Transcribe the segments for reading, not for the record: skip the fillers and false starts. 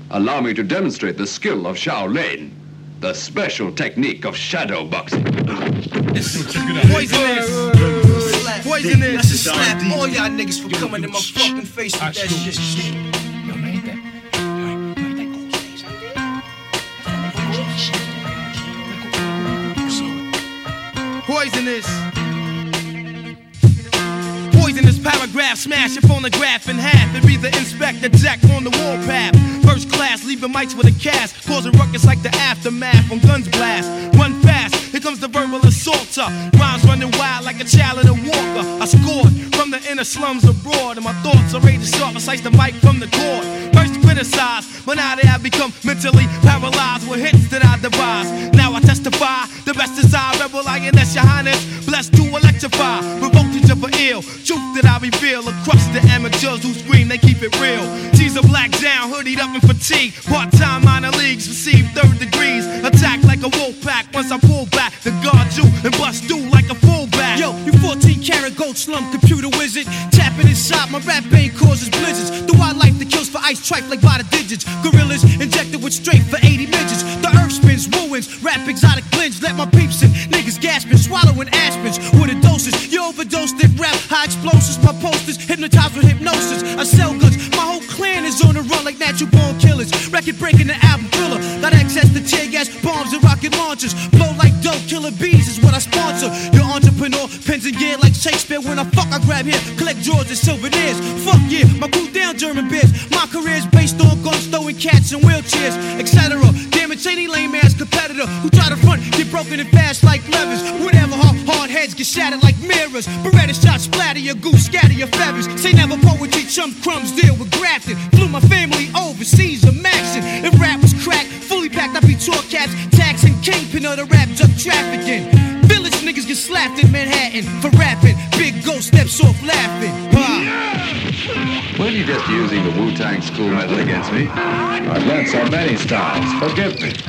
Allow me to demonstrate the skill of Shaolin, the special technique of shadow boxing. Poisonous! Poisonous! Slap all y'all niggas for coming in my fucking face with that shit. Poisonous. Poisonous paragraph, smash your phonograph in half and be the Inspector Jack on the warpath. First class, leaving mics with a cast, causing ruckus like the aftermath when guns blast. Run fast, here comes the verbal assaulter. Rhymes running wild like a child in a walker. I scored from the inner slums abroad, and my thoughts are ready to sharp, I slice the mic from the cord. First criticized, but now they have become mentally paralyzed with hits that I devise. Now I testify, the best is I, rebel lioness, your highness, blessed to electrify, the voltage of an ill truth that I reveal across the amateurs who scream they keep it real. G's a black down, hoodied up in fatigue, part-time minor leagues, receive third degrees, attack like a wolf pack. Once I pull back, to guard you and bust through like a fullback. Yo, you 14-karat gold slum computer wizard, tapping inside my rap vein causes blizzards. The wildlife that kills for ice tripe like by the digits. Gorillas injected with straight for 80 midgets. The earth spins, ruins, rap exotic blends. Let my peeps in, niggas gasping, swallowing aspirins with a dosage. You overdosed it, rap, high explosives. My posters hypnotized with hypnosis. I sell goods, my whole clan is on the run like natural born killers. Record breaking the album thriller. Got access to tear gas, bombs, and rocket launchers. Blow like dope, killer bees is what I sponsor. Your entrepreneur, pens and gear like Shakespeare. When I fuck, I grab here, collect drawers and souvenirs. Fuck yeah, my crew down German beers. My career's based on guns, throwing cats in wheelchairs, etc. Damage any lame ass competitor who try to front, get broken and fast like levers. Whatever, hard heads get shattered like mirrors. Beretta shots splatter your goose, scatter your feathers. Say never poetry, chum crumbs, deal with grafting. Flew my family overseas, a maxin'. If rap was crack, fully packed, I be tour caps, taxing, kingpin of the rap drug trafficking. Village niggas get slapped in Manhattan for rapping. Big ghost steps off laughing. Were you just using the Wu-Tang school method against me? I've learned so many styles. Forgive me.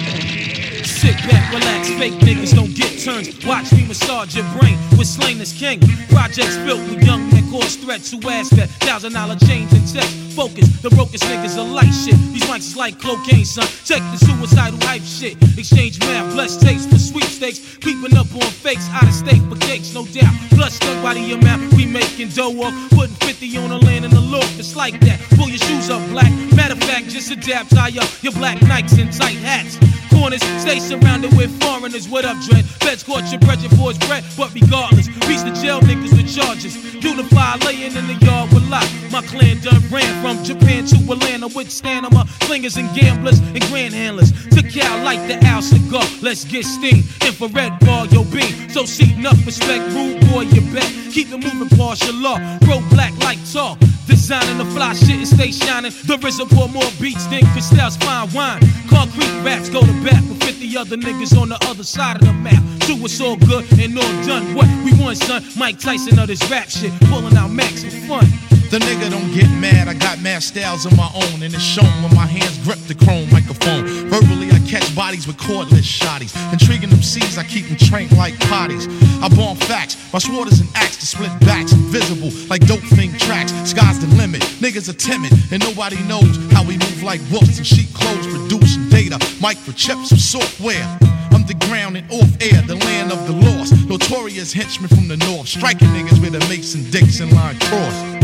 Sit back, relax, fake niggas don't get turns. Watch me massage your brain with Slain as King. Projects built with young men cause threats who ask that $1,000 chains and text. Focus, the brokest niggas are light shit. These mics is like cocaine, son. Check the suicidal hype shit. Exchange math, blessed taste for sweepstakes. Creeping up on fakes, out of state for cakes, no doubt. Plus stuck by the amount we making dough off. Putting 50 on the land in the loaf, it's like that. Pull your shoes up, black. Matter of fact, just adapt, tie up your black Nikes and tight hats. Corners, stay surrounded with foreigners. What up, Dread? Feds caught your bread, your boy's bread. But regardless, reach the jail niggas with charges. Unify, laying in the yard with lock. My clan done ran from Japan to Atlanta with stamina, slingers and gamblers and grand handlers. To Cal like the Al cigar. Let's get steam. Infrared bar, yo beam. So seating up, respect, rude boy, you bet. Keep it moving, partial law. Bro, black like talk. Designing the fly shit and stay shining. The RZA pour more beats than Cristal's fine wine. Concrete raps go to bat with 50 other niggas on the other side of the map. So it's all good and all done. What we want, son? Mike Tyson of this rap shit. Pulling out Max for fun. The nigga don't get mad, I got mad styles of my own, and it's shown when my hands grip the chrome microphone. Verbally, I catch bodies with cordless shotties. Intriguing them C's, I keep them trained like potties. I bomb facts, my sword is an axe to split backs. Invisible, like dope thing tracks. Sky's the limit, niggas are timid, and nobody knows how we move like wolves in sheep clothes. Producing data, microchips with software. Underground and off air, the land of the lost. Notorious henchmen from the north, striking niggas with a Mason-Dixon line cross.